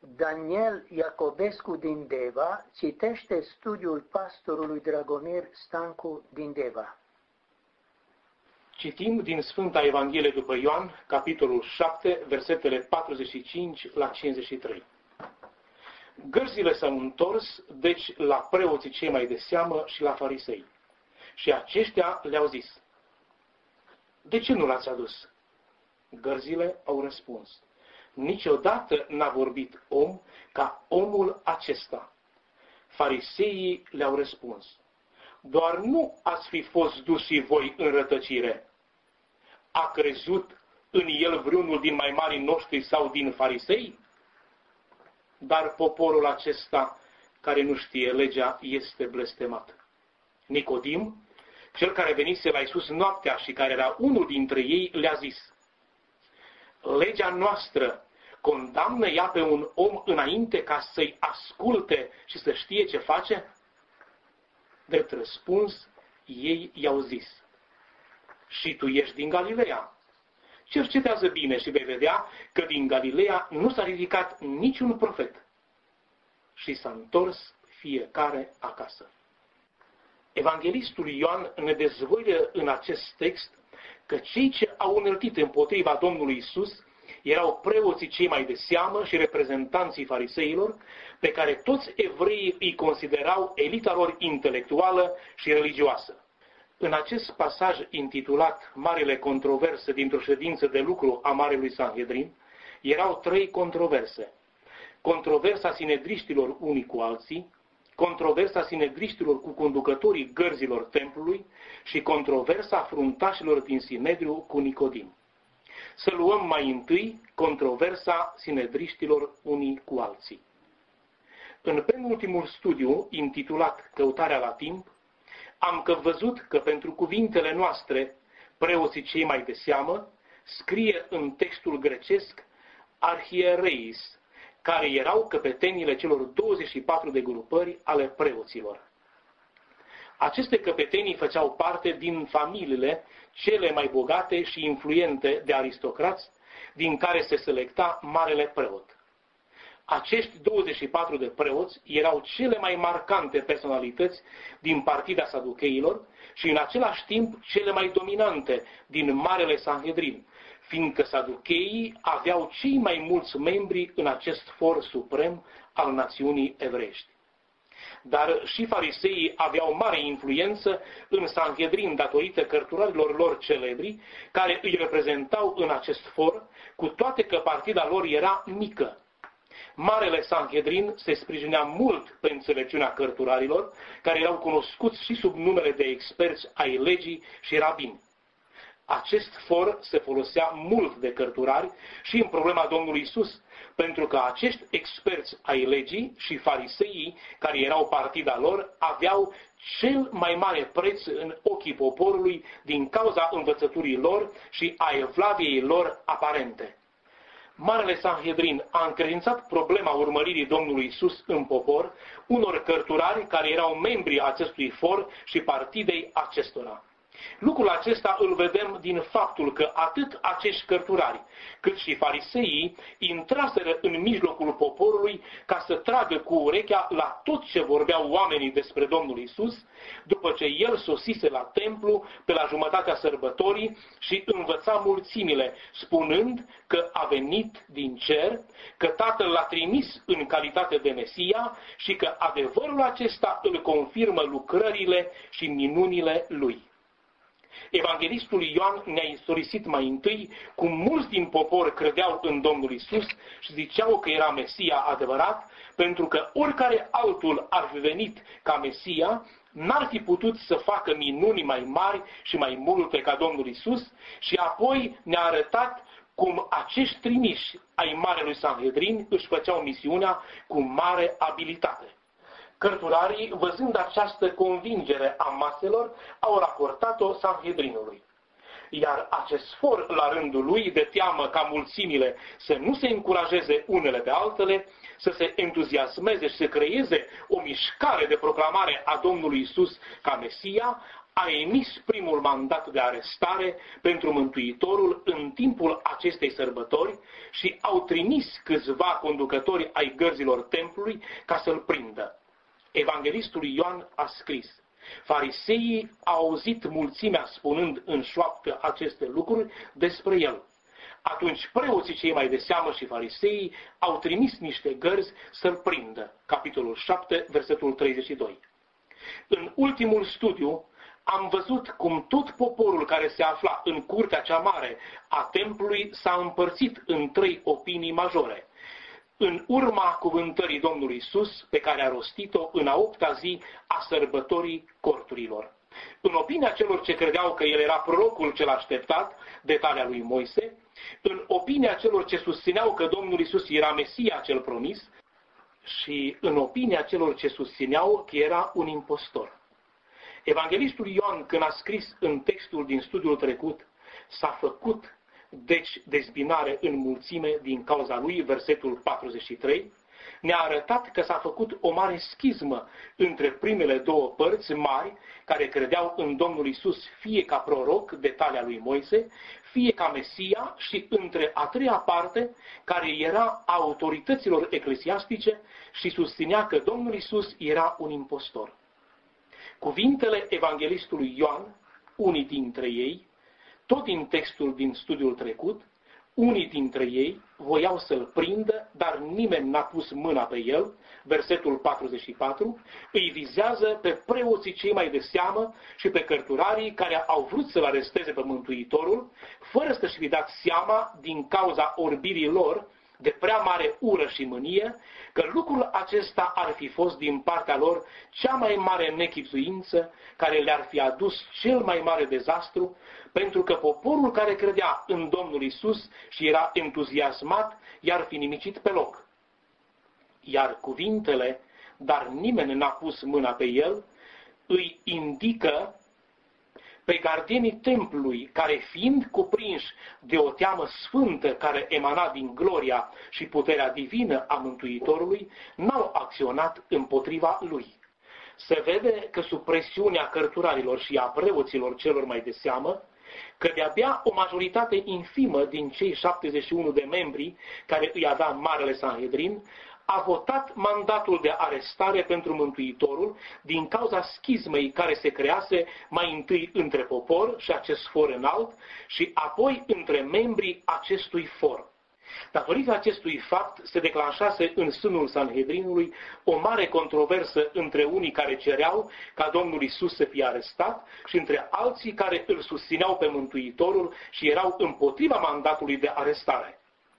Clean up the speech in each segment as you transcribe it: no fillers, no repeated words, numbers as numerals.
Daniel Iacobescu din Deva citește studiul pastorului Dragomir Stancu din Deva. Citim din Sfânta Evanghelie după Ioan, capitolul 7, versetele 45 la 53. Gărzile s-au întors, deci, la preoții cei mai de seamă și la farisei. Și aceștia le-au zis: de ce nu l-ați adus? Gărzile au răspuns: niciodată n-a vorbit om ca omul acesta. Fariseii le-au răspuns: doar nu ați fi fost duși voi în rătăcire. A crezut în el vreunul din mai marii noștri sau din farisei? Dar poporul acesta, care nu știe legea, este blestemat. Nicodim, cel care venise la Iisus noaptea și care era unul dintre ei, le-a zis: legea noastră condamnă ea pe un om înainte ca să-i asculte și să știe ce face? Drept răspuns, ei i-au zis: și tu ești din Galileea. Cercetează bine și vei vedea că din Galileea nu s-a ridicat niciun profet. Și s-a întors fiecare acasă. Evanghelistul Ioan ne dezvăluie în acest text că cei ce au înălțit împotriva Domnului Iisus erau preoții cei mai de seamă și reprezentanții fariseilor, pe care toți evreii îi considerau elita lor intelectuală și religioasă. În acest pasaj intitulat Marile controverse dintr-o ședință de lucru a Marelui Sanhedrin, erau 3 controverse. Controversa sinedriștilor unii cu alții, controversa sinedriștilor cu conducătorii gărzilor templului și controversa fruntașilor din Sinedriu cu Nicodim. Să luăm mai întâi controversa sinedriștilor unii cu alții. În penultimul studiu, intitulat Căutarea la timp, am văzut că pentru cuvintele noastre, preoții cei mai de seamă, scrie în textul grecesc arhiereis, care erau căpetenile celor 24 de grupări ale preoților. Aceste căpetenii făceau parte din familiile cele mai bogate și influente de aristocrați, din care se selecta marele preot. Acești 24 de preoți erau cele mai marcante personalități din partida saducheilor și în același timp cele mai dominante din Marele Sanhedrin, fiindcă saducheii aveau cei mai mulți membri în acest for suprem al națiunii evreiești. Dar și fariseii aveau mare influență în Sanhedrin datorită cărturarilor lor celebri, care îi reprezentau în acest for, cu toate că partida lor era mică. Marele Sanhedrin se sprijinea mult pe înțelepciunea cărturarilor, care erau cunoscuți și sub numele de experți ai legii și rabini. Acest for se folosea mult de cărturari și în problema Domnului Iisus, pentru că acești experți ai legii și fariseii, care erau partida lor, aveau cel mai mare preț în ochii poporului din cauza învățăturii lor și a evlaviei lor aparente. Marele Sanhedrin a încredințat problema urmăririi Domnului Iisus în popor unor cărturari care erau membri acestui for și partidei acestora. Lucrul acesta îl vedem din faptul că atât acești cărturari, cât și fariseii intraseră în mijlocul poporului ca să tragă cu urechea la tot ce vorbeau oamenii despre Domnul Iisus, după ce el sosise la templu pe la jumătatea sărbătorii și învăța mulțimile, spunând că a venit din cer, că Tatăl l-a trimis în calitate de Mesia și că adevărul acesta îl confirmă lucrările și minunile lui. Evanghelistul Ioan ne-a istorisit mai întâi cum mulți din popor credeau în Domnul Iisus și ziceau că era Mesia adevărat, pentru că oricare altul ar fi venit ca Mesia, n-ar fi putut să facă minuni mai mari și mai multe ca Domnul Iisus, și apoi ne-a arătat cum acești trimiși ai Marelui Sanhedrin își făceau misiunea cu mare abilitate. Cărturarii, văzând această convingere a maselor, au raportat-o Sanhedrinului. iar acest for la rândul lui, de teamă ca mulțimile să nu se încurajeze unele pe altele, să se entuziasmeze și să creeze o mișcare de proclamare a Domnului Isus ca Mesia, a emis primul mandat de arestare pentru Mântuitorul în timpul acestei sărbători și au trimis câțiva conducători ai gărzilor templului ca să-l prindă. Evanghelistul Ioan a scris: fariseii au auzit mulțimea spunând în șoaptă aceste lucruri despre el. Atunci preoții cei mai de seamă și fariseii au trimis niște gărzi să-l prindă. Capitolul 7, versetul 32. În ultimul studiu am văzut cum tot poporul care se afla în curtea cea mare a templului s-a împărțit în 3 opinii majore, în urma cuvântării Domnului Isus pe care a rostit-o în a 8-a zi a sărbătorii corturilor. În opinia celor ce credeau că el era prorocul cel așteptat de talia lui Moise, în opinia celor ce susțineau că Domnul Isus era Mesia cel promis și în opinia celor ce susțineau că era un impostor. Evanghelistul Ioan, când a scris în textul din studiul trecut, s-a făcut deci dezbinare în mulțime din cauza lui, versetul 43, ne-a arătat că s-a făcut o mare schismă între primele 2 părți mari care credeau în Domnul Isus fie ca proroc de talia lui Moise, fie ca Mesia, și între a 3-a parte care era a autorităților eclesiastice și susținea că Domnul Isus era un impostor. Cuvintele evanghelistului Ioan, unii dintre ei, tot din textul din studiul trecut, unii dintre ei voiau să-l prindă, dar nimeni n-a pus mâna pe el, versetul 44, îi vizează pe preoții cei mai de seamă și pe cărturarii care au vrut să-l aresteze pe Mântuitorul, fără să-și fi dat seama, din cauza orbirii lor, de prea mare ură și mânie, că lucrul acesta ar fi fost din partea lor cea mai mare nechipzuință care le-ar fi adus cel mai mare dezastru, pentru că poporul care credea în Domnul Isus și era entuziasmat i-ar fi nimicit pe loc. Iar cuvintele, dar nimeni n-a pus mâna pe el, îi indică pe gardienii templului, care fiind cuprinși de o teamă sfântă care emana din gloria și puterea divină a Mântuitorului, n-au acționat împotriva lui. Se vede că sub presiunea cărturarilor și a preoților celor mai de seamă, că de-abia o majoritate infimă din cei 71 de membri care îi avea Marele Sanhedrin, a votat mandatul de arestare pentru Mântuitorul din cauza schismei care se crease mai întâi între popor și acest for înalt și apoi între membrii acestui for. Datorită acestui fapt se declanșase în sânul Sanhedrinului o mare controversă între unii care cereau ca Domnul Isus să fie arestat și între alții care îl susțineau pe Mântuitorul și erau împotriva mandatului de arestare.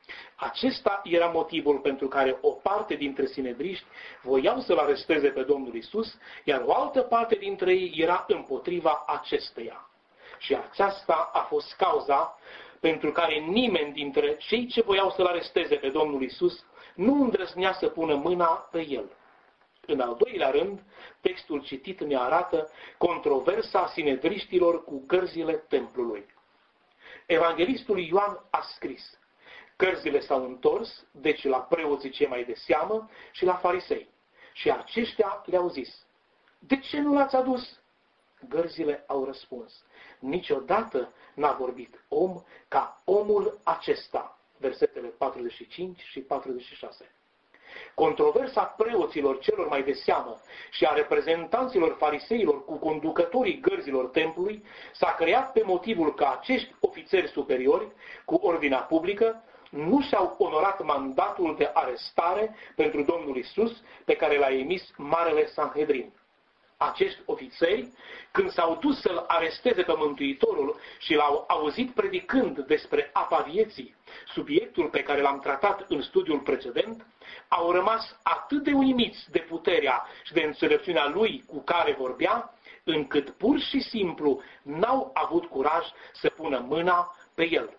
Acesta era motivul pentru care o parte dintre sinedriști voiau să-l aresteze pe Domnul Isus, iar o altă parte dintre ei era împotriva acesteia. Și aceasta a fost cauza pentru care nimeni dintre cei ce voiau să-l aresteze pe Domnul Isus nu îndrăznea să pună mâna pe el. În al doilea rând, textul citit ne arată controversa sinedriștilor cu gărzile templului. Evanghelistul Ioan a scris: cărzile s-au întors, deci la preoții cei mai de seamă și la farisei. Și aceștia le-au zis: de ce nu l-ați adus? Gărzile au răspuns: niciodată n-a vorbit om ca omul acesta. Versetele 45 și 46. Controversa preoților celor mai de seamă și a reprezentanților fariseilor cu conducătorii gărzilor templului s-a creat pe motivul că acești ofițeri superiori, cu ordinea publică, nu și-au onorat mandatul de arestare pentru Domnul Isus pe care l-a emis Marele Sanhedrin. Acești ofițeri, când s-au dus să-l aresteze pe Mântuitorul și l-au auzit predicând despre apa vieții, subiectul pe care l-am tratat în studiul precedent, au rămas atât de uimiți de puterea și de înțelepciunea lui cu care vorbea, încât pur și simplu n-au avut curaj să pună mâna pe el.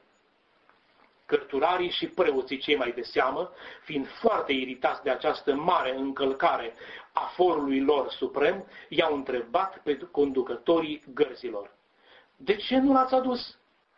Cărturarii și preoții cei mai de seamă, fiind foarte iritați de această mare încălcare a forului lor suprem, i-au întrebat pe conducătorii gărzilor: de ce nu l-ați adus?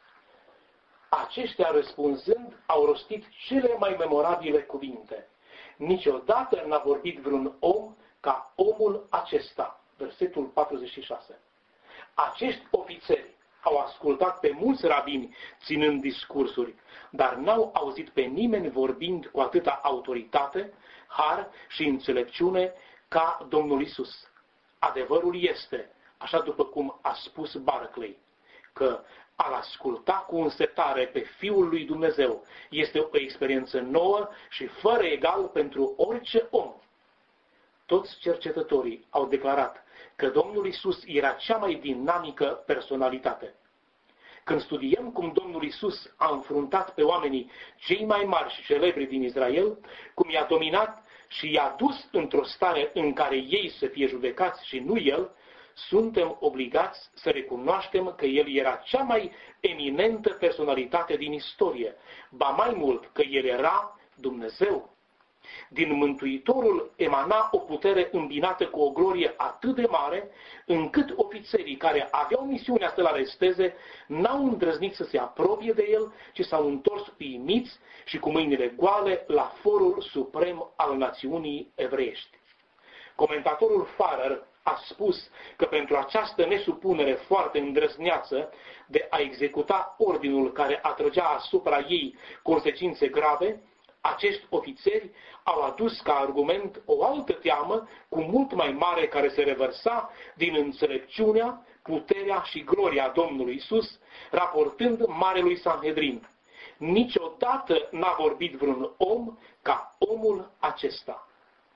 Aceștia răspunzând au rostit cele mai memorabile cuvinte. Niciodată n-a vorbit vreun om ca omul acesta. Versetul 46. Acești ofițeri au ascultat pe mulți rabini ținând discursuri, dar n-au auzit pe nimeni vorbind cu atâta autoritate, har și înțelepciune ca Domnul Isus. Adevărul este, așa după cum a spus Barclay, că a-L asculta cu însetare pe Fiul lui Dumnezeu este o experiență nouă și fără egal pentru orice om. Toți cercetătorii au declarat că Domnul Isus era cea mai dinamică personalitate. Când studiem cum Domnul Isus a înfruntat pe oamenii cei mai mari și celebri din Israel, cum i-a dominat și i-a dus într-o stare în care ei să fie judecați și nu el, suntem obligați să recunoaștem că el era cea mai eminentă personalitate din istorie, ba mai mult că el era Dumnezeu. Din Mântuitorul emana o putere îmbinată cu o glorie atât de mare, încât ofițerii care aveau misiunea să-l aresteze n-au îndrăznit să se apropie de el, ci s-au întors uimiți și cu mâinile goale la forul suprem al națiunii evreiești. Comentatorul Farrer a spus că pentru această nesupunere foarte îndrăzneață de a executa ordinul care atrăgea asupra ei consecințe grave, acești ofițeri au adus ca argument o altă teamă cu mult mai mare care se revărsa din înțelepciunea, puterea și gloria Domnului Isus, raportând Marelui Sanhedrin. Niciodată n-a vorbit vreun om ca omul acesta.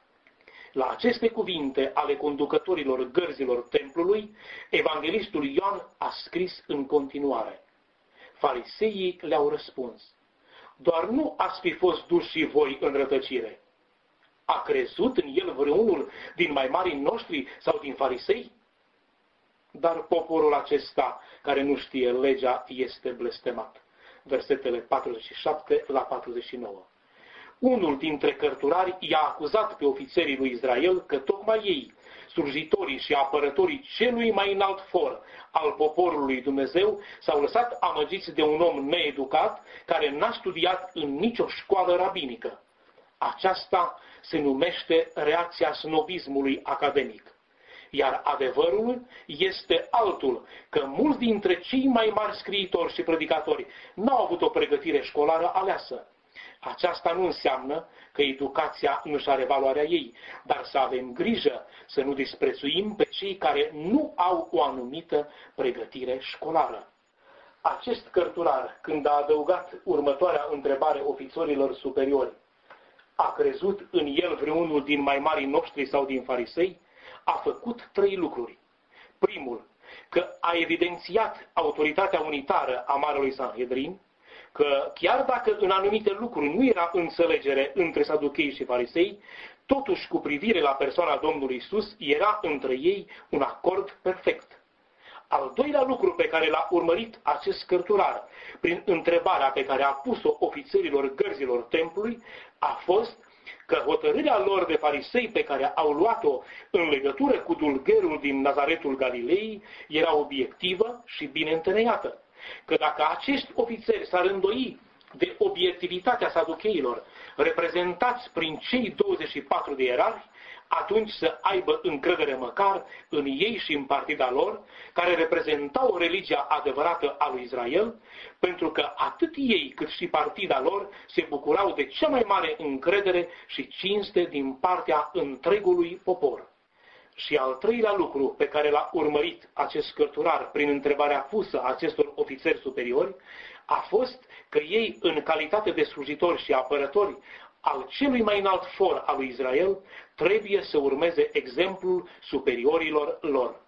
La aceste cuvinte ale conducătorilor gărzilor templului, evanghelistul Ioan a scris în continuare. Fariseii le-au răspuns: doar nu ați fi fost duși și voi în rătăcire. A crezut în el vreunul din mai marii noștri sau din farisei? Dar poporul acesta, care nu știe legea, este blestemat. Versetele 47 la 49. Unul dintre cărturari i-a acuzat pe ofițerii lui Israel că tocmai ei, slujitorii și apărătorii celui mai înalt for al poporului Dumnezeu, s-au lăsat amăgiți de un om needucat care n-a studiat în nicio școală rabinică. Aceasta se numește reacția snobismului academic. Iar adevărul este altul, că mulți dintre cei mai mari scriitori și predicatori n-au avut o pregătire școlară aleasă. Aceasta nu înseamnă că educația nu-și are valoarea ei, dar să avem grijă să nu disprețuim pe cei care nu au o anumită pregătire școlară. Acest cărturar, când a adăugat următoarea întrebare ofițerilor superiori, a crezut în el vreunul din mai marii noștri sau din farisei, a făcut 3 lucruri. Primul, că a evidențiat autoritatea unitară a Marelui Sanhedrin, că chiar dacă în anumite lucruri nu era înțelegere între saduchei și farisei, totuși cu privire la persoana Domnului Isus era între ei un acord perfect. Al doilea lucru pe care l-a urmărit acest cărturar, prin întrebarea pe care a pus-o ofițerilor gărzilor templului, a fost că hotărârea lor de farisei pe care au luat-o în legătură cu dulgherul din Nazaretul Galilei era obiectivă și bine întemeiată. Că dacă acești ofițeri s-ar îndoi de obiectivitatea saducheilor, reprezentați prin cei 24 de ierarhi, atunci să aibă încredere măcar în ei și în partida lor, care reprezentau religia adevărată a lui Israel, pentru că atât ei cât și partida lor se bucurau de cea mai mare încredere și cinste din partea întregului popor. Și al treilea lucru pe care l-a urmărit acest cărturar prin întrebarea pusă acestor ofițeri superiori a fost că ei, în calitate de slujitori și apărători al celui mai înalt for al lui Israel, trebuie să urmeze exemplul superiorilor lor.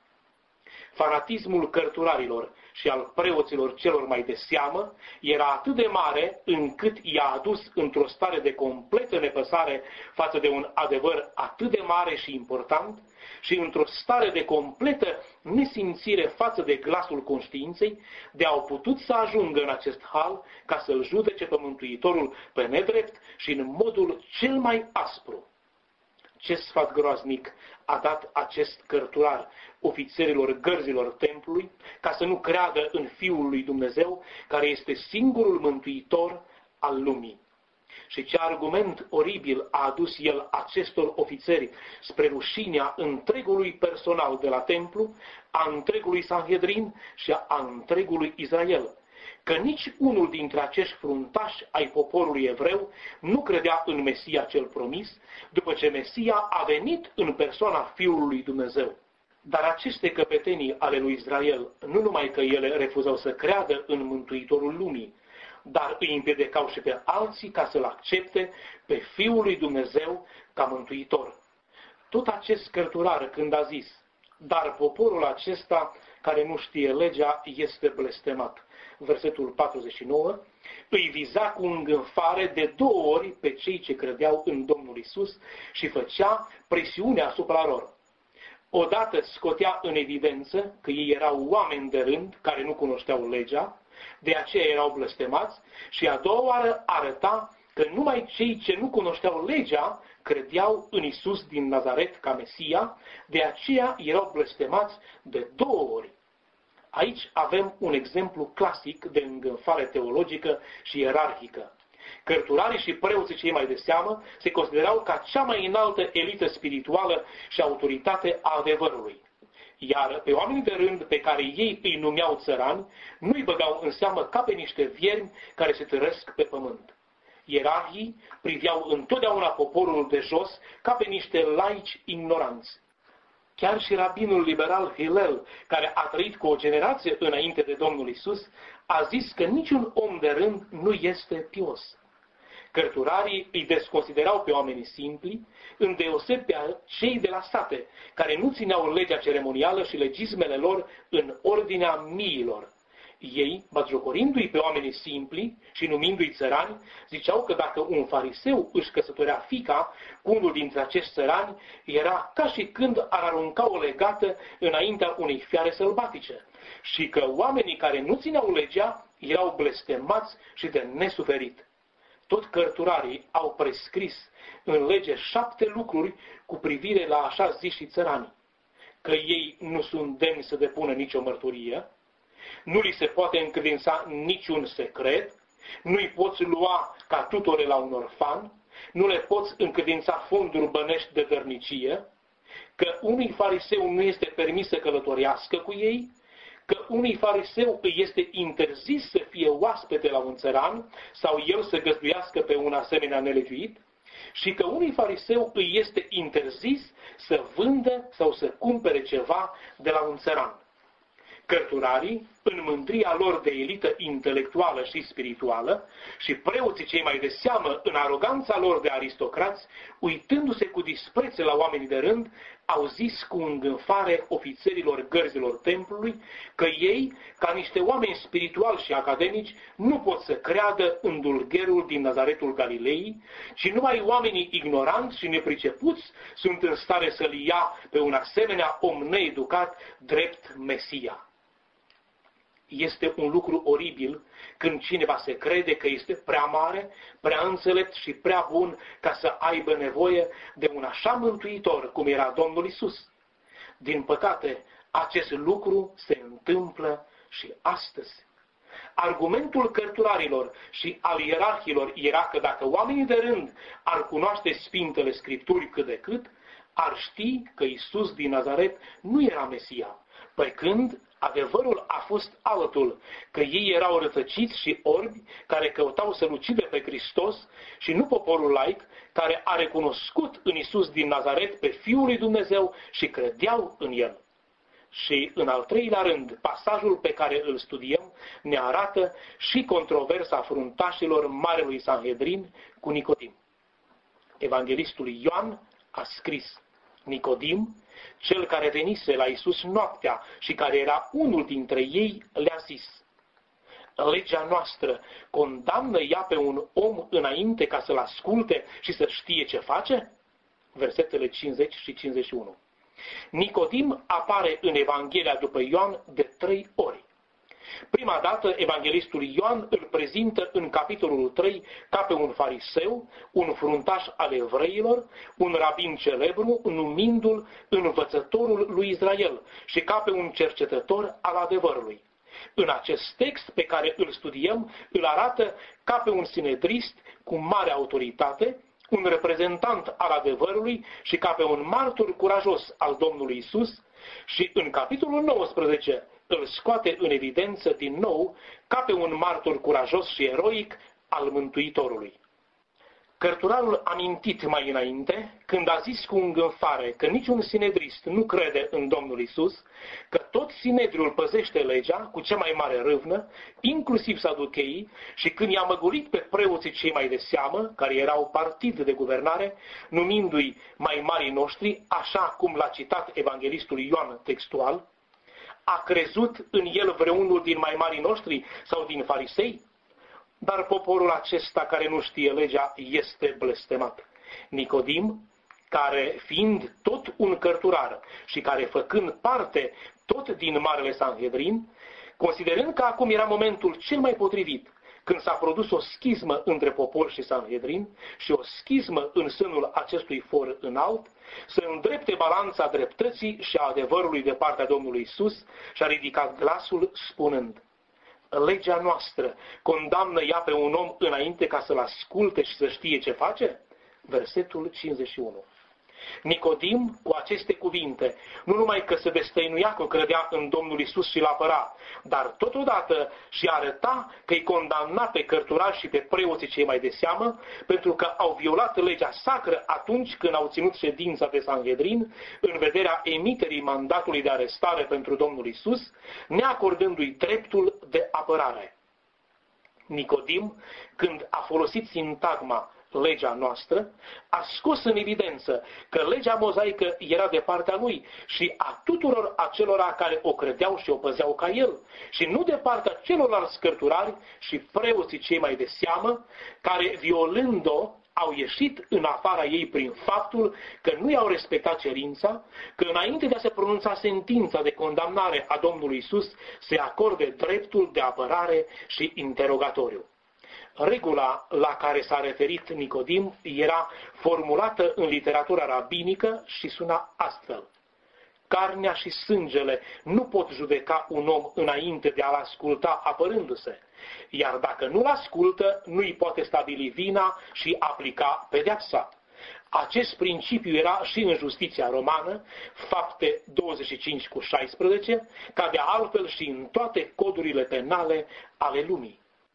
Fanatismul cărturarilor și al preoților celor mai de seamă era atât de mare încât i-a adus într-o stare de completă nepăsare față de un adevăr atât de mare și important și într-o stare de completă nesimțire față de glasul conștiinței, de au putut să ajungă în acest hal ca să-l judece pe Mântuitorul pe nedrept și în modul cel mai aspru. ce sfat groaznic a dat acest cărturar ofițerilor gărzilor templului ca să nu creadă în Fiul lui Dumnezeu, care este singurul mântuitor al lumii. Și ce argument oribil a adus el acestor ofițeri spre rușinea întregului personal de la templu, a întregului Sanhedrin și a întregului Israel, că nici unul dintre acești fruntași ai poporului evreu nu credea în Mesia cel promis, după ce Mesia a venit în persoana Fiului lui Dumnezeu. Dar aceste căpetenii ale lui Israel, nu numai că ele refuzau să creadă în Mântuitorul lumii, dar îi împiedecau și pe alții ca să-L accepte pe Fiul lui Dumnezeu ca Mântuitor. Tot acest cărturar, când a zis, dar poporul acesta care nu știe legea este blestemat, versetul 49, îi viza cu îngânfare de 2 ori pe cei ce credeau în Domnul Isus și făcea presiune asupra lor. Odată scotea în evidență că ei erau oameni de rând care nu cunoșteau legea, de aceea erau blestemați, și a doua oară arăta că numai cei ce nu cunoșteau legea credeau în Isus din Nazaret ca Mesia, de aceea erau blestemați de 2 ori. Aici avem un exemplu clasic de îngânfare teologică și ierarhică. Cărturarii și preoții cei mai de seamă se considerau ca cea mai înaltă elită spirituală și autoritate a adevărului. Iar pe oamenii de rând pe care ei îi numeau țărani, nu îi băgau în seamă ca pe niște viermi care se târăsc pe pământ. Ierarhii priveau întotdeauna poporul de jos ca pe niște laici ignoranți. Chiar și rabinul liberal Hillel, care a trăit cu o generație înainte de Domnul Isus, a zis că niciun om de rând nu este pios. Cărturarii îi desconsiderau pe oamenii simpli, îndeosebi pe cei de la sate, care nu țineau legea ceremonială și legismele lor în ordinea miilor. Ei, batjocorindu-i pe oamenii simpli și numindu-i țărani, ziceau că dacă un fariseu își căsătorea fiica cu unul dintre acești țărani, era ca și când ar arunca o legată înaintea unei fiare sălbatice, și că oamenii care nu țineau legea erau blestemați și de nesuferit. Tot cărturarii au prescris în lege 7 lucruri cu privire la așa ziși țărani: că ei nu sunt demni să depună nicio mărturie, nu li se poate încredința niciun secret, nu-i poți lua ca tutore la un orfan, nu le poți încredința fonduri bănești de dărnicie, că unui fariseu nu este permis să călătorească cu ei, că unui fariseu îi este interzis să fie oaspete la un țăran sau el să găzduiască pe un asemenea nelegiuit, și că unui fariseu îi este interzis să vândă sau să cumpere ceva de la un țăran. Cărturarii, în mândria lor de elită intelectuală și spirituală, și preoții cei mai de seamă în aroganța lor de aristocrați, uitându-se cu dispreț la oamenii de rând, au zis cu îngânfare ofițerilor gărzilor templului că ei, ca niște oameni spirituali și academici, nu pot să creadă în dulgherul din Nazaretul Galilei, ci numai oamenii ignoranți și nepricepuți sunt în stare să-l ia pe un asemenea om needucat drept Mesia. Este un lucru oribil când cineva se crede că este prea mare, prea înțelept și prea bun ca să aibă nevoie de un așa mântuitor cum era Domnul Isus. Din păcate, acest lucru se întâmplă și astăzi. Argumentul cărturarilor și al ierarhilor era că dacă oamenii de rând ar cunoaște Sfintele Scripturi cât de cât, ar ști că Isus din Nazaret nu era Mesia, pe când adevărul a fost altul, că ei erau rătăciți și orbi care căutau să-L ucide pe Hristos și nu poporul laic care a recunoscut în Isus din Nazaret pe Fiul lui Dumnezeu și credeau în El. Și în al treilea rând, pasajul pe care îl studiem ne arată și controversa fruntașilor Marelui Sanhedrin cu Nicodim. Evanghelistul Ioan a scris: Nicodim, cel care venise la Isus noaptea și care era unul dintre ei, le-a zis: legea noastră condamnă ea pe un om înainte ca să-l asculte și să știe ce face? Versetele 50 și 51. Nicodim apare în Evanghelia după Ioan de 3 ori. Prima dată, evanghelistul Ioan îl prezintă în capitolul 3 ca pe un fariseu, un fruntaș al evreilor, un rabin celebru, numindu-l învățătorul lui Israel și ca pe un cercetător al adevărului. În acest text pe care îl studiem, îl arată ca pe un sinedrist cu mare autoritate, un reprezentant al adevărului și ca pe un martor curajos al Domnului Isus, și în capitolul 19 îl scoate în evidență din nou ca pe un martor curajos și eroic al Mântuitorului. Cărturarul amintit mai înainte, când a zis cu îngânfare că niciun sinedrist nu crede în Domnul Isus, că tot sinedriul păzește legea cu cea mai mare râvnă, inclusiv saducheii, și când i-a măgulit pe preoții cei mai de seamă, care erau partid de guvernare, numindu-i mai marii noștri, așa cum l-a citat evanghelistul Ioan textual, a crezut în el vreunul din mai marii noștri sau din farisei? Dar poporul acesta care nu știe legea este blestemat. Nicodim, care fiind tot un cărturar și care făcând parte tot din Marele Sanhedrin, considerând că acum era momentul cel mai potrivit, când s-a produs o schismă între popor și Sanhedrin și o schismă în sânul acestui for înalt, să îndrepte balanța dreptății și a adevărului de partea Domnului Isus, și-a ridicat glasul spunând: legea noastră condamnă ea pe un om înainte ca să-l asculte și să știe ce face? Versetul 51. Nicodim, cu aceste cuvinte, nu numai că se destăinuia că credea în Domnul Isus și l-apăra, dar totodată și arăta că îi condamna pe cărturari și pe preoții cei mai de seamă, pentru că au violat legea sacră atunci când au ținut ședința de Sanhedrin, în vederea emiterii mandatului de arestare pentru Domnul Isus, neacordându-i dreptul de apărare. Nicodim, când a folosit sintagma legea noastră, a scos în evidență că legea mozaică era de partea lui și a tuturor acelora care o credeau și o păzeau ca el, și nu de partea celorlalți cărturari și preoții cei mai de seamă, care, violând-o, au ieșit în afara ei prin faptul că nu i-au respectat cerința, că înainte de a se pronunța sentința de condamnare a Domnului Isus, se acorde dreptul de apărare și interogatoriu. Regula la care s-a referit Nicodim era formulată în literatura rabinică și suna astfel: carnea și sângele nu pot judeca un om înainte de a-l asculta apărându-se, iar dacă nu-l ascultă, nu îi poate stabili vina și aplica pedeapsa. Acest principiu era și în justiția romană, Fapte 25:16, ca de altfel și în toate codurile penale ale lumii.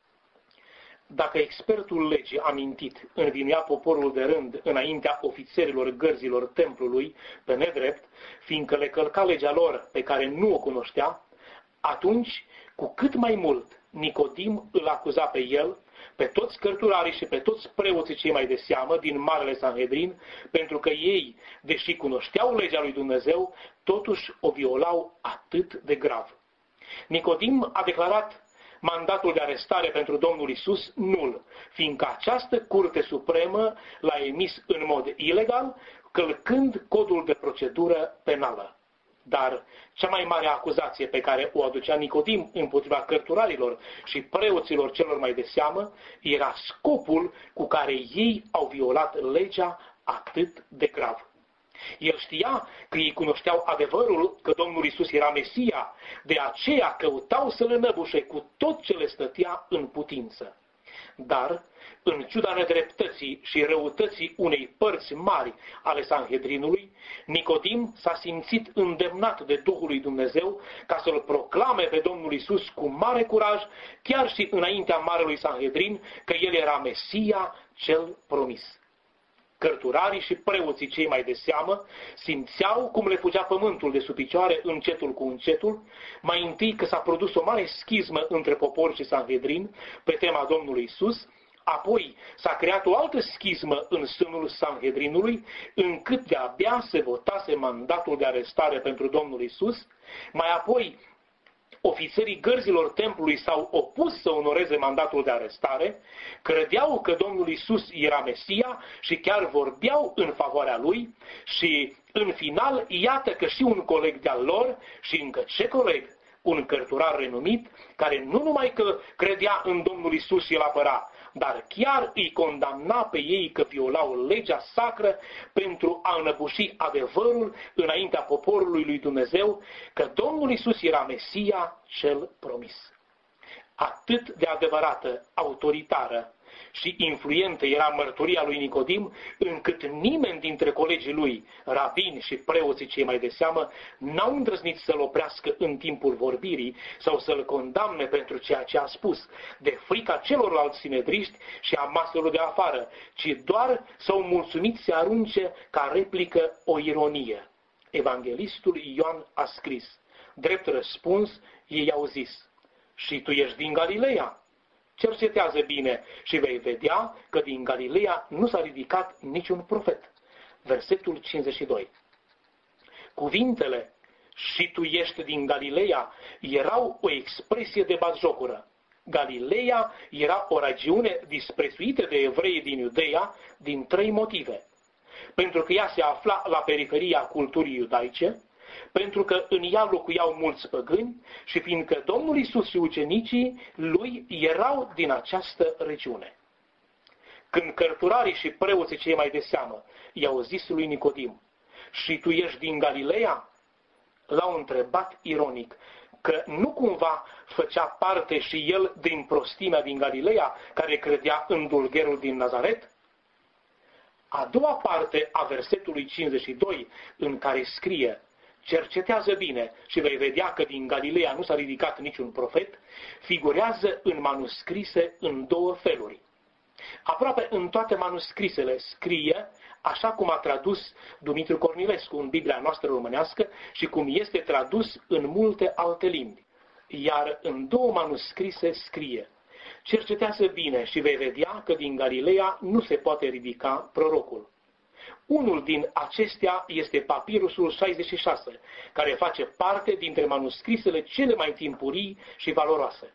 Dacă expertul legii amintit învinuia poporul de rând înaintea ofițerilor gărzilor templului pe nedrept, fiindcă le călca legea lor pe care nu o cunoștea, atunci, cu cât mai mult, Nicodim îl acuza pe el, pe toți cărturarii și pe toți preoții cei mai de seamă din Marele Sanhedrin, pentru că ei, deși cunoșteau legea lui Dumnezeu, totuși o violau atât de grav. Nicodim a declarat mandatul de arestare pentru Domnul Isus nul, fiindcă această Curte Supremă l-a emis în mod ilegal, călcând codul de procedură penală. Dar cea mai mare acuzație pe care o aducea Nicodim împotriva cărturarilor și preoților celor mai de seamă era scopul cu care ei au violat legea atât de grav. El știa că ei cunoșteau adevărul că Domnul Isus era Mesia, de aceea căutau să-l înăbușe cu tot ce le stătea în putință. Dar, în ciuda nedreptății și răutății unei părți mari ale Sanhedrinului, Nicodim s-a simțit îndemnat de Duhul lui Dumnezeu ca să-l proclame pe Domnul Isus cu mare curaj, chiar și înaintea Marelui Sanhedrin, că el era Mesia cel promis. Cărturarii și preoții cei mai de seamă simțeau cum le fugea pământul de sub picioare încetul cu încetul, mai întâi că s-a produs o mare schismă între popor și Sanhedrin pe tema Domnului Isus, apoi s-a creat o altă schismă în sânul Sanhedrinului, încât de-abia se votase mandatul de arestare pentru Domnul Isus, mai apoi ofițerii gărzilor templului s-au opus să onoreze mandatul de arestare, credeau că Domnul Isus era Mesia și chiar vorbeau în favoarea lui și, în final, iată că și un coleg de-al lor, și încă ce coleg, un cărturar renumit, care nu numai că credea în Domnul Isus și îl apăra, dar chiar îi condamna pe ei că violau legea sacră pentru a înăbuși adevărul înaintea poporului lui Dumnezeu, că Domnul Isus era Mesia cel promis. Atât de adevărată, autoritară și influentă era mărturia lui Nicodim, încât nimeni dintre colegii lui, rabini și preoții cei mai de seamă, n-au îndrăznit să-l oprească în timpul vorbirii sau să-l condamne pentru ceea ce a spus, de frica celorlalți sinedriști și a maselor de afară, ci doar s-au mulțumit să arunce ca replică o ironie. Evanghelistul Ioan a scris, drept răspuns, ei au zis, și tu ești din Galileea? Cercetează bine și vei vedea că din Galileea nu s-a ridicat niciun profet. Versetul 52. Cuvintele și tu ești din Galileea erau o expresie de batjocură. Galileea era o regiune disprețuită de evreii din Iudeea din 3 motive. Pentru că ea se afla la periferia culturii iudaice, pentru că în ea locuiau mulți păgâni și fiindcă Domnul Isus și ucenicii lui erau din această regiune. Când cărturarii și preoții cei mai de seamă i-au zis lui Nicodim, și tu ești din Galileea? L-au întrebat ironic, că nu cumva făcea parte și el din prostimea din Galileea, care credea în dulgherul din Nazaret? A doua parte a versetului 52, în care scrie, cercetează bine și vei vedea că din Galileea nu s-a ridicat niciun profet, figurează în manuscrise în 2 feluri. Aproape în toate manuscrisele scrie, așa cum a tradus Dumitru Cornilescu în Biblia noastră românească și cum este tradus în multe alte limbi. Iar în 2 manuscrise scrie, cercetează bine și vei vedea că din Galileea nu se poate ridica prorocul. Unul din acestea este Papirusul 66, care face parte dintre manuscrisele cele mai timpurii și valoroase.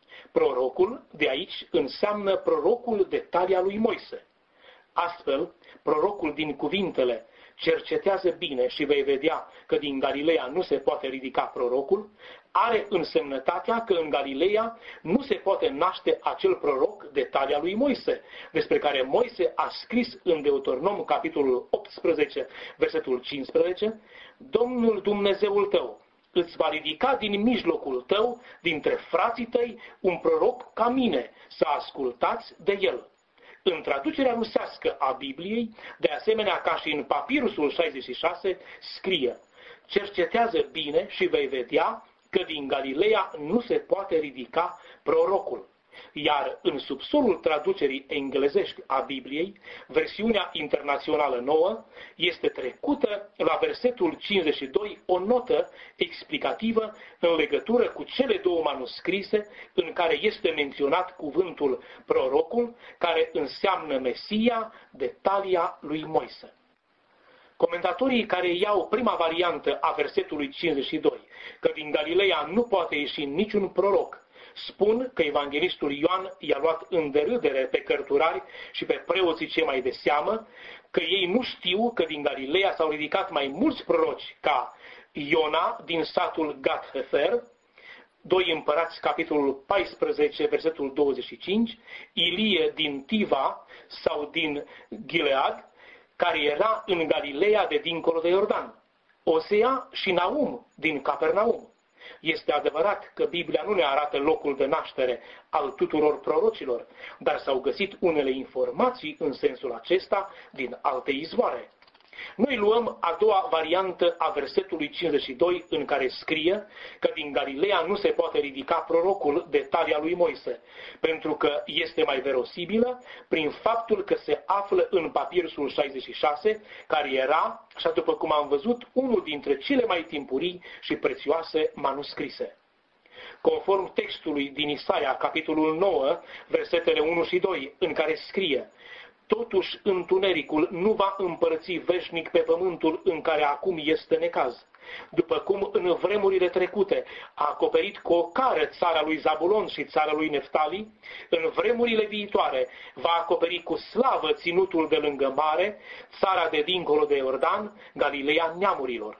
Prorocul de aici înseamnă prorocul de talia lui Moise. Astfel, prorocul din cuvintele cercetează bine și vei vedea că din Galileea nu se poate ridica prorocul, are însemnătatea că în Galileea nu se poate naște acel proroc de talia lui Moise, despre care Moise a scris în Deuteronom, capitolul 18, versetul 15, Domnul Dumnezeul tău îți va ridica din mijlocul tău, dintre frații tăi, un proroc ca mine, să ascultați de el. În traducerea rusească a Bibliei, de asemenea ca și în Papirusul 66, scrie, cercetează bine și vei vedea că din Galileea nu se poate ridica prorocul. Iar în subsolul traducerii englezești a Bibliei, versiunea internațională nouă, este trecută la versetul 52 o notă explicativă în legătură cu cele 2 manuscrise în care este menționat cuvântul prorocul, care înseamnă Mesia de talia lui Moise. Comentatorii care iau prima variantă a versetului 52, că din Galileea nu poate ieși niciun proroc, spun că evanghelistul Ioan i-a luat în derâdere pe cărturari și pe preoții cei mai de seamă, că ei nu știu că din Galileea s-au ridicat mai mulți proroci ca Iona din satul Gat-Hefer, 2 Împărați, capitolul 14, versetul 25, Ilie din Tiva sau din Gilead, care era în Galileea de dincolo de Iordan, Osea și Naum din Capernaum. Este adevărat că Biblia nu ne arată locul de naștere al tuturor prorocilor, dar s-au găsit unele informații în sensul acesta din alte izvoare. Noi luăm a doua variantă a versetului 52 în care scrie că din Galileea nu se poate ridica prorocul de talia lui Moise, pentru că este mai verosibilă prin faptul că se află în Papirusul 66, care era, așa după cum am văzut, unul dintre cele mai timpurii și prețioase manuscrise. Conform textului din Isaia, capitolul 9, versetele 1 și 2, în care scrie: totuși întunericul nu va împărăți veșnic pe pământul în care acum este necaz. După cum în vremurile trecute a acoperit cu o cară țara lui Zabulon și țara lui Neftali, în vremurile viitoare va acoperi cu slavă ținutul de lângă mare, țara de dincolo de Iordan, Galileea neamurilor.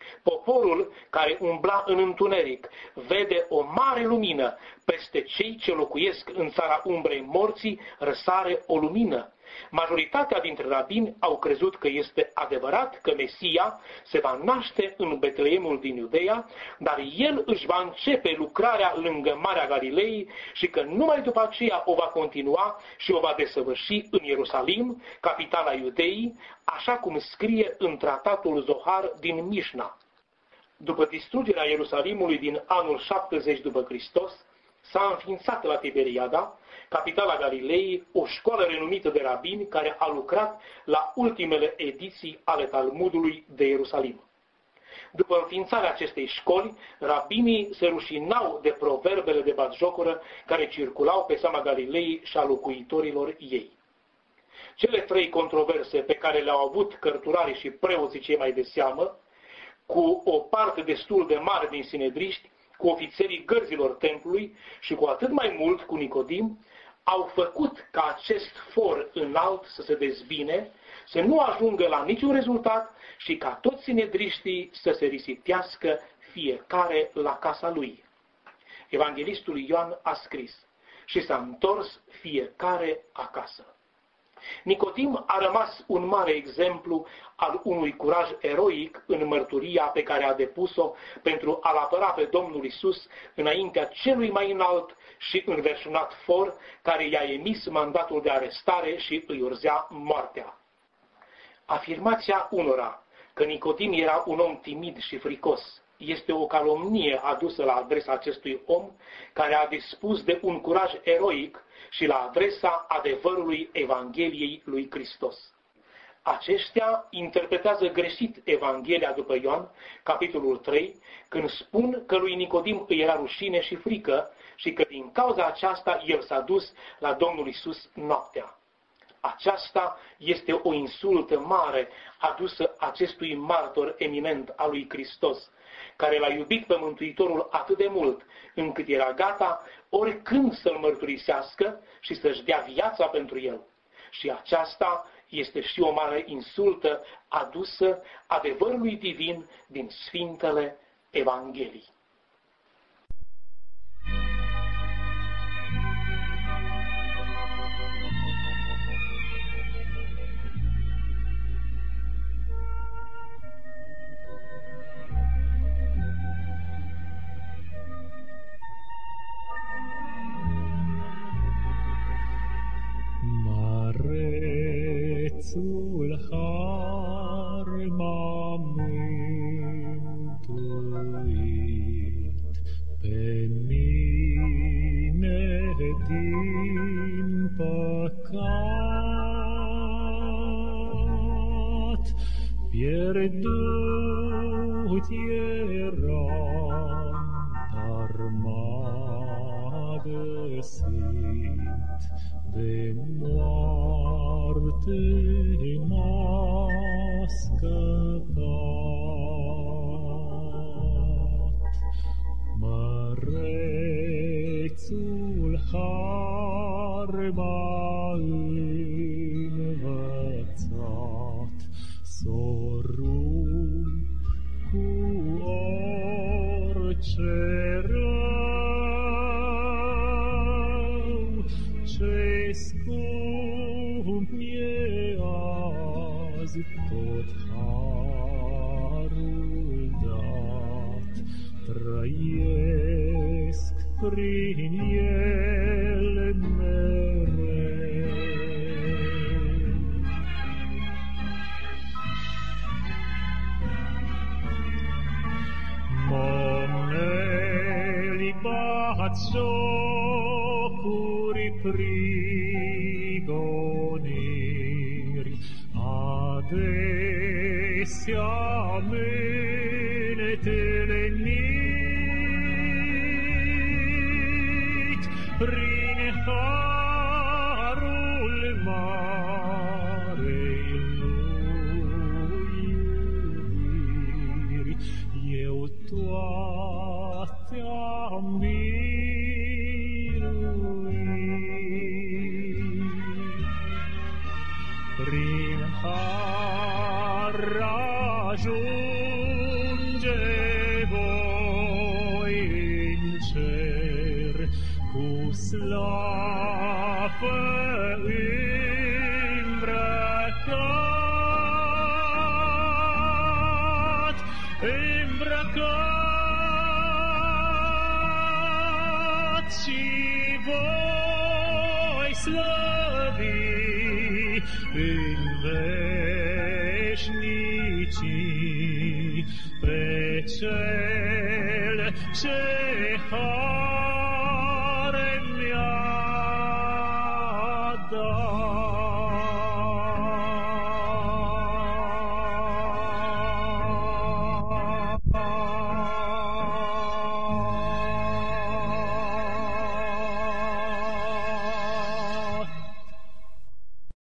Poporul care umbla în întuneric vede o mare lumină. Peste cei ce locuiesc în țara umbrei morții răsare o lumină. Majoritatea dintre rabini au crezut că este adevărat că Mesia se va naște în Betleemul din Iudeea, dar el își va începe lucrarea lângă Marea Galilei și că numai după aceea o va continua și o va desăvârși în Ierusalim, capitala Iudeii, așa cum scrie în tratatul Zohar din Mișna. După distrugerea Ierusalimului din anul 70 după Hristos, s-a înființat la Tiberiada, capitala Galilei, o școală renumită de rabini care a lucrat la ultimele ediții ale Talmudului de Ierusalim. După înființarea acestei școli, rabinii se rușinau de proverbele de batjocură care circulau pe seama Galilei și a locuitorilor ei. Cele trei controverse pe care le-au avut cărturarii și preoții cei mai de seamă, cu o parte destul de mare din sinedriști, cu ofițerii gărzilor templului și cu atât mai mult cu Nicodim, au făcut ca acest for înalt să se dezbine, să nu ajungă la niciun rezultat și ca toți sinedriștii să se risiptească fiecare la casa lui. Evanghelistul Ioan a scris: și s-a întors fiecare acasă. Nicodim a rămas un mare exemplu al unui curaj eroic în mărturia pe care a depus-o pentru a-L apăra pe Domnul Iisus înaintea celui mai înalt și înverșunat for care i-a emis mandatul de arestare și îi urzea moartea. Afirmația unora că Nicodim era un om timid și fricos este o calomnie adusă la adresa acestui om care a dispus de un curaj eroic și la adresa adevărului Evangheliei lui Hristos. Aceștia interpretează greșit Evanghelia după Ioan, capitolul 3, când spun că lui Nicodim îi era rușine și frică și că din cauza aceasta el s-a dus la Domnul Iisus noaptea. Aceasta este o insultă mare adusă acestui martor eminent al lui Hristos, care l-a iubit pe Mântuitorul atât de mult, încât era gata oricând să-L mărturisească și să-și dea viața pentru El. Și aceasta este și o mare insultă adusă adevărului divin din Sfintele Evangheliei. Marețul har m-a mântuit pe mine din păcat. Pierdut eram, dar m-a găsit, de moarte m-a scăpat. Mărețul har m-a învățat s-o rup cu orice rău, ce scump e azi tot harul dat, trăiesc prin el mereu. Moneli bat jocuri prigoniri, adesea menetele prin harul marei lui iubiri, eu toate am miluit. prin har ajunge voi în cer, cu slavă îmbrăcat și voi slăvi în veșnicii pe cel ce